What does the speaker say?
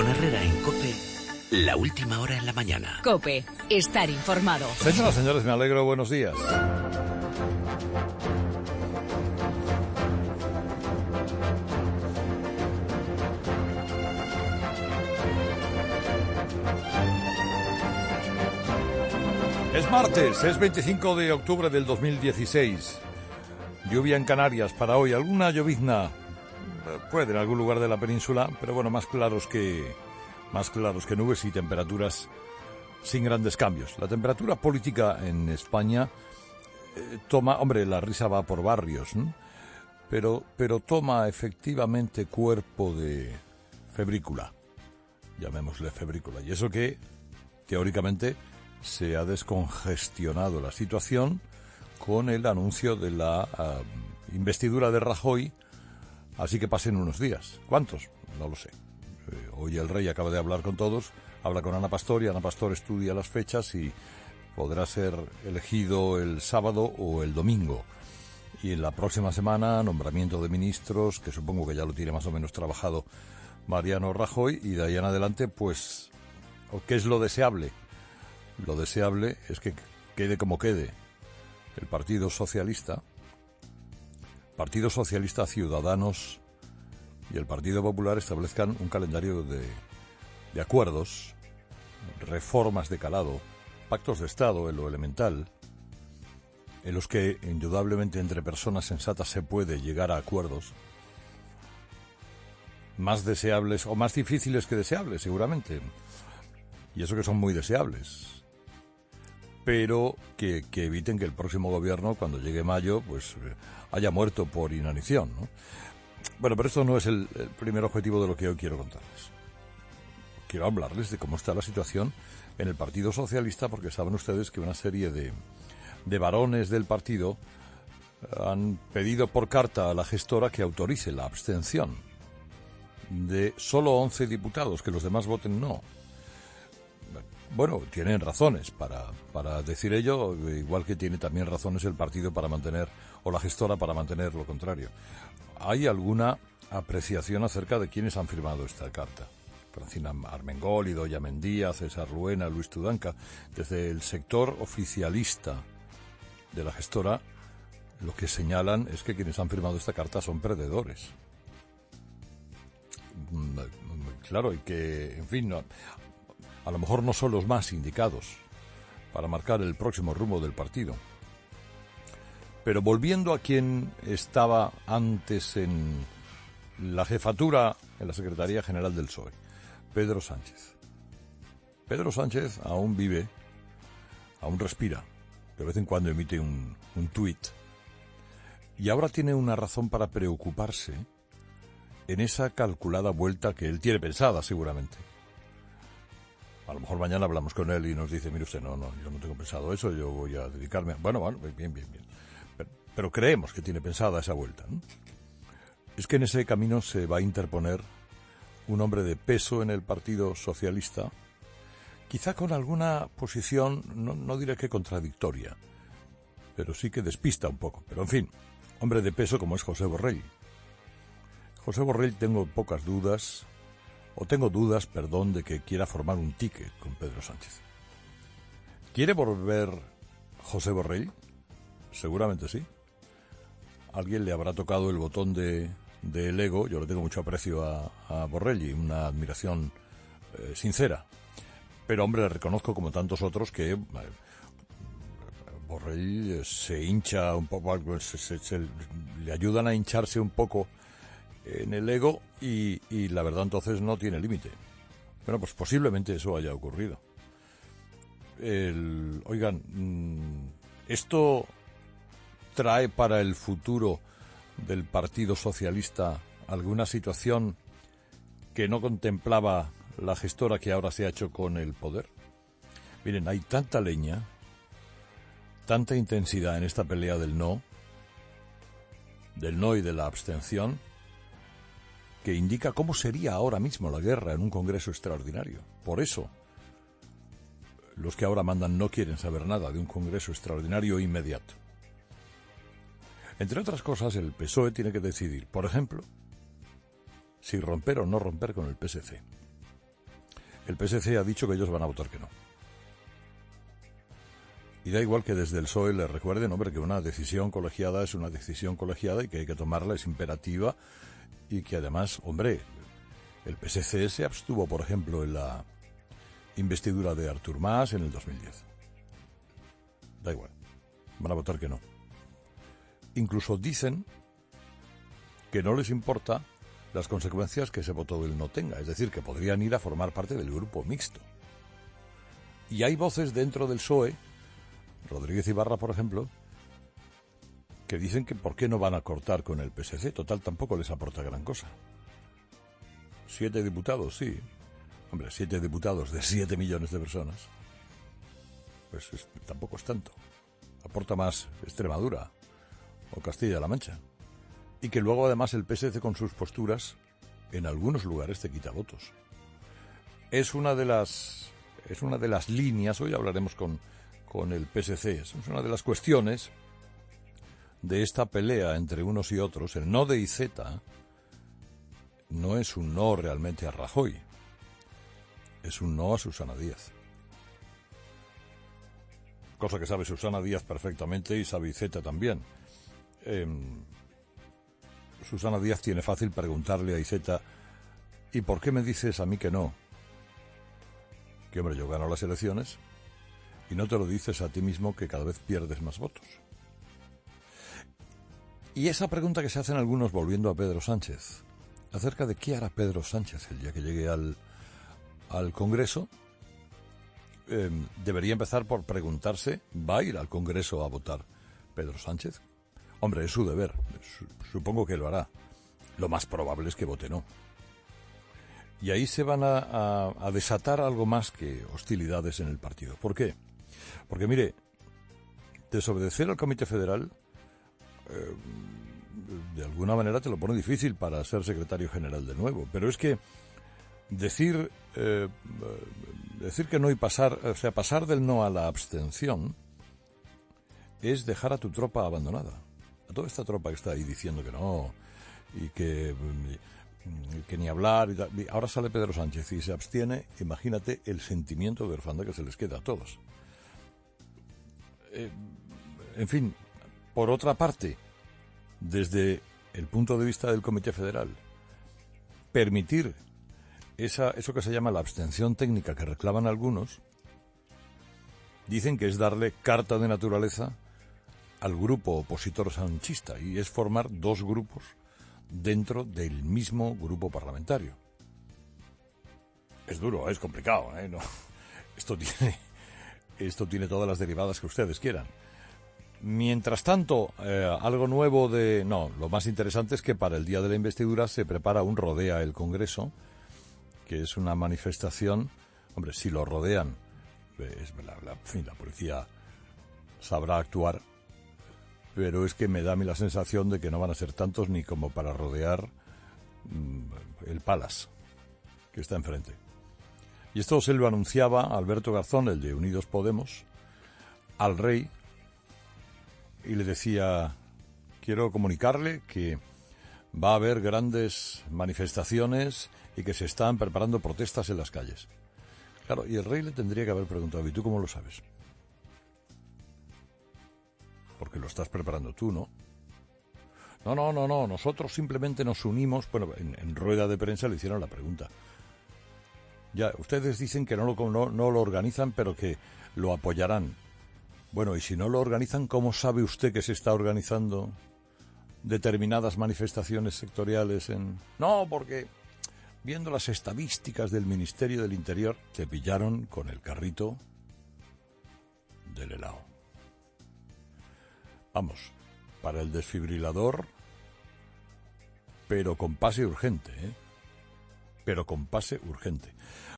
Con Herrera en COPE, la última hora en la mañana. COPE, estar informado. Señoras y señores, me alegro, buenos días. Es martes, es 25 de octubre del 2016. Lluvia en Canarias para hoy. Alguna llovizna puede en algún lugar de la península, pero bueno, más claros que nubes y temperaturas sin grandes cambios. La temperatura política en España toma, hombre, la risa va por barrios, ¿no? Pero toma efectivamente cuerpo de febrícula, llamémosle febrícula. Y eso que, teóricamente, se ha descongestionado la situación con el anuncio de la investidura de Rajoy, así que pasen unos días. ¿Cuántos? No lo sé. Hoy el rey acaba de hablar con todos, habla con Ana Pastor y Ana Pastor estudia las fechas y podrá ser elegido el sábado o el domingo. Y en la próxima semana, nombramiento de ministros, que supongo que ya lo tiene más o menos trabajado Mariano Rajoy, y de ahí en adelante, pues, ¿qué es lo deseable? Lo deseable es que quede como quede el Partido Socialista, Ciudadanos y el Partido Popular establezcan un calendario de acuerdos, reformas de calado, pactos de Estado en lo elemental, en los que indudablemente entre personas sensatas se puede llegar a acuerdos más deseables o más difíciles que deseables, seguramente, y eso que son muy deseables, pero que eviten que el próximo gobierno, cuando llegue mayo, pues haya muerto por inanición, ¿no? Bueno, pero esto no es el primer objetivo de lo que hoy quiero contarles. Quiero hablarles de cómo está la situación en el Partido Socialista, porque saben ustedes que una serie de varones del partido han pedido por carta a la gestora que autorice la abstención de solo 11 diputados, que los demás voten no. Bueno, tienen razones para decir ello, igual que tiene también razones el partido para mantener, o la gestora para mantener lo contrario. ¿Hay alguna apreciación acerca de quiénes han firmado esta carta? Francina Armengol, Idoia Mendía, César Luena, Luis Tudanca. Desde el sector oficialista de la gestora, lo que señalan es que quienes han firmado esta carta son perdedores. Claro, y que, en fin, a lo mejor no son los más indicados para marcar el próximo rumbo del partido. Pero volviendo a quien estaba antes en la jefatura, en la Secretaría General del PSOE, Pedro Sánchez. Pedro Sánchez aún vive, aún respira, de vez en cuando emite un tuit, y ahora tiene una razón para preocuparse en esa calculada vuelta que él tiene pensada, seguramente. A lo mejor mañana hablamos con él y nos dice, mire usted, no, yo no tengo pensado eso, yo voy a dedicarme a... Bueno, bien. Pero creemos que tiene pensada esa vuelta, ¿no? Es que en ese camino se va a interponer un hombre de peso en el Partido Socialista, quizá con alguna posición, no diré que contradictoria, pero sí que despista un poco. Pero en fin, hombre de peso como es José Borrell. José Borrell tengo dudas, de que quiera formar un ticket con Pedro Sánchez. ¿Quiere volver José Borrell? Seguramente sí. Alguien le habrá tocado el botón del ego. Yo le tengo mucho aprecio a Borrell y una admiración sincera. Pero, hombre, le reconozco, como tantos otros, que Borrell se hincha un poco, le ayudan a hincharse un poco en el ego y la verdad entonces no tiene límite. Bueno, pues posiblemente eso haya ocurrido. Oigan, esto trae para el futuro del Partido Socialista alguna situación que no contemplaba la gestora que ahora se ha hecho con el poder. Miren, hay tanta leña, tanta intensidad en esta pelea del no y de la abstención, que indica cómo sería ahora mismo la guerra en un Congreso extraordinario. Por eso, los que ahora mandan no quieren saber nada de un Congreso extraordinario inmediato. Entre otras cosas, el PSOE tiene que decidir, por ejemplo, si romper o no romper con el PSC. el PSC ha dicho que ellos van a votar que no. Y da igual que desde el PSOE les recuerden, hombre, que una decisión colegiada es una decisión colegiada y que hay que tomarla, es imperativa, y que además, hombre, el PSC se abstuvo, por ejemplo, en la investidura de Artur Mas en el 2010. Da igual, van a votar que no. Incluso dicen que no les importa las consecuencias que ese voto del no tenga, es decir, que podrían ir a formar parte del grupo mixto. Y hay voces dentro del PSOE, Rodríguez Ibarra, por ejemplo, que dicen que por qué no van a cortar con el PSC, total tampoco les aporta gran cosa. 7 diputados, sí. Hombre, 7 diputados de 7 millones de personas, pues tampoco es tanto. Aporta más Extremadura o Castilla-La Mancha. Y que luego además el PSC con sus posturas en algunos lugares te quita votos. Es una de las líneas, hoy hablaremos con el PSC, es una de las cuestiones de esta pelea entre unos y otros. El no de Iceta no es un no realmente a Rajoy, es un no a Susana Díaz. Cosa que sabe Susana Díaz perfectamente y sabe Iceta también. Susana Díaz tiene fácil preguntarle a Iceta: ¿y por qué me dices a mí que no? Que hombre, yo gano las elecciones y no te lo dices a ti mismo, que cada vez pierdes más votos. Y esa pregunta que se hacen algunos, volviendo a Pedro Sánchez, acerca de qué hará Pedro Sánchez el día que llegue al Congreso, debería empezar por preguntarse: ¿va a ir al Congreso a votar Pedro Sánchez? Hombre, es su deber, supongo que lo hará. Lo más probable es que vote no. Y ahí se van a desatar algo más que hostilidades en el partido. ¿Por qué? Porque, mire, desobedecer al Comité Federal de alguna manera te lo pone difícil para ser secretario general de nuevo. Pero es que decir que no y pasar del no a la abstención es dejar a tu tropa abandonada. A toda esta tropa que está ahí diciendo que no y que ni hablar. Y ahora sale Pedro Sánchez y se abstiene. Imagínate el sentimiento de orfandad que se les queda a todos. En fin, por otra parte, desde el punto de vista del Comité Federal, permitir eso que se llama la abstención técnica que reclaman algunos, dicen que es darle carta de naturaleza al grupo opositor sanchista, y es formar dos grupos dentro del mismo grupo parlamentario. Es duro, es complicado, ¿no? Esto tiene todas las derivadas que ustedes quieran. Mientras tanto, algo nuevo lo más interesante es que para el día de la investidura se prepara un Rodea el Congreso, que es una manifestación. Hombre, si lo rodean, la policía sabrá actuar, pero es que me da a mí la sensación de que no van a ser tantos ni como para rodear el Palace, que está enfrente. Y esto se lo anunciaba Alberto Garzón, el de Unidos Podemos, al rey, y le decía: quiero comunicarle que va a haber grandes manifestaciones y que se están preparando protestas en las calles. Claro, y el rey le tendría que haber preguntado: ¿y tú cómo lo sabes? Porque lo estás preparando tú, ¿no? No, nosotros simplemente nos unimos. Bueno, en rueda de prensa le hicieron la pregunta. Ya, ustedes dicen que no lo organizan, pero que lo apoyarán. Bueno, y si no lo organizan, ¿cómo sabe usted que se está organizando determinadas manifestaciones sectoriales en...? No, porque viendo las estadísticas del Ministerio del Interior, te pillaron con el carrito del helado. Vamos, para el desfibrilador, pero con pase urgente, ¿eh? Pero con pase urgente.